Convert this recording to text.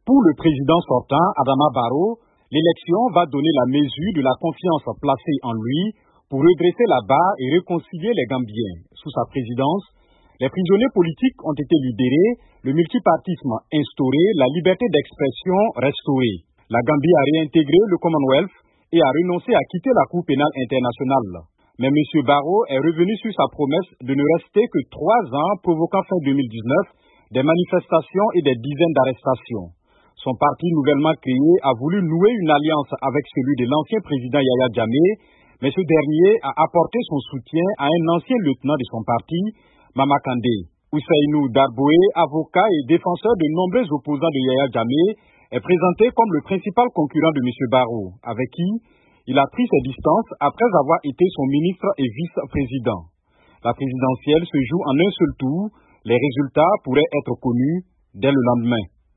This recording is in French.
Pour le président sortant, Adama Barrow, l'élection va donner la mesure de la confiance placée en lui pour redresser la barre et réconcilier les Gambiens. Sous sa présidence, les prisonniers politiques ont été libérés, le multipartisme instauré, la liberté d'expression restaurée. La Gambie a réintégré le Commonwealth et a renoncé à quitter la Cour pénale internationale. Mais M. Barrow est revenu sur sa promesse de ne rester que 3 ans, provoquant fin 2019 des manifestations et des dizaines d'arrestations. Son parti nouvellement créé a voulu nouer une alliance avec celui de l'ancien président Yahya Jammeh, mais ce dernier a apporté son soutien à un ancien lieutenant de son parti, Mama Kandeh. Ousseynou Darboe, avocat et défenseur de nombreux opposants de Yahya Jammeh, est présenté comme le principal concurrent de M. Barrow, avec qui il a pris ses distances après avoir été son ministre et vice-président. La présidentielle se joue en un seul tour. Les résultats pourraient être connus dès le lendemain.